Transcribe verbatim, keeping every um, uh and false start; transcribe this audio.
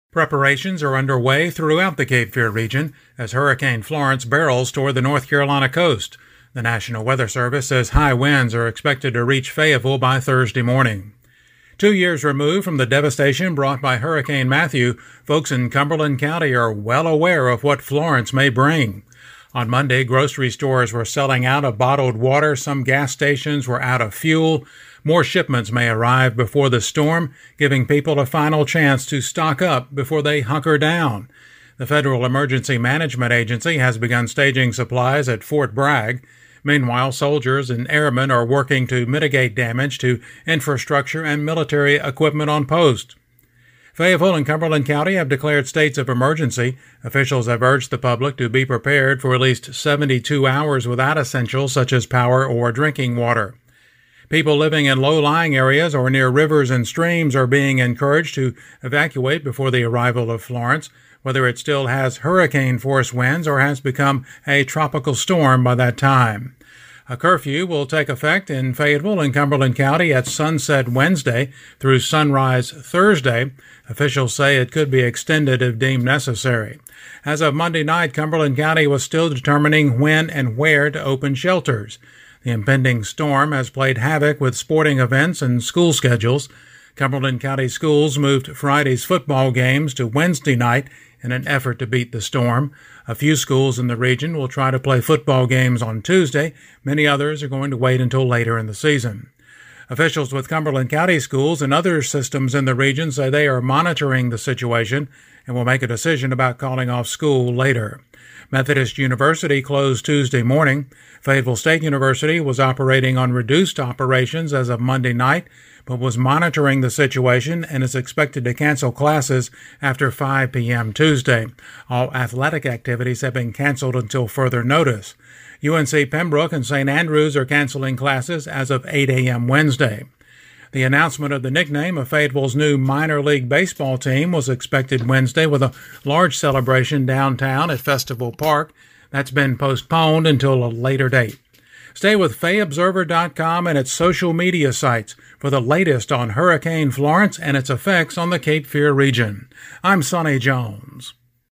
Preparations are underway throughout the Cape Fear region as Hurricane Florence barrels toward the North Carolina coast. The National Weather Service says high winds are expected to reach Fayetteville by Thursday morning. Two years removed from the devastation brought by Hurricane Matthew, folks in Cumberland County are well aware of what Florence may bring. On Monday, grocery stores were selling out of bottled water. Some gas stations were out of fuel. More shipments may arrive before the storm, giving people a final chance to stock up before they hunker down. The Federal Emergency Management Agency has begun staging supplies at Fort Bragg. Meanwhile, soldiers and airmen are working to mitigate damage to infrastructure and military equipment on post. Fayetteville and Cumberland County have declared states of emergency. Officials have urged the public to be prepared for at least seventy-two hours without essentials such as power or drinking water. People living in low-lying areas or near rivers and streams are being encouraged to evacuate before the arrival of Florence, whether it still has hurricane-force winds or has become a tropical storm by that time. A curfew will take effect in Fayetteville and Cumberland County at sunset Wednesday through sunrise Thursday. Officials say it could be extended if deemed necessary. As of Monday night, Cumberland County was still determining when and where to open shelters. The impending storm has played havoc with sporting events and school schedules. Cumberland County schools moved Friday's football games to Wednesday night in an effort to beat the storm. A few schools in the region will try to play football games on Tuesday. Many others are going to wait until later in the season. Officials with Cumberland County schools and other systems in the region say they are monitoring the situation and will make a decision about calling off school later. Methodist University closed Tuesday morning. Fayetteville State University was operating on reduced operations as of Monday night, but was monitoring the situation and is expected to cancel classes after five p.m. Tuesday. All athletic activities have been canceled until further notice. U N C Pembroke and Saint Andrews are canceling classes as of eight a.m. Wednesday. The announcement of the nickname of Fayetteville's new minor league baseball team was expected Wednesday with a large celebration downtown at Festival Park. That's been postponed until a later date. Stay with Fay Observer dot com and its social media sites for the latest on Hurricane Florence and its effects on the Cape Fear region. I'm Sonny Jones.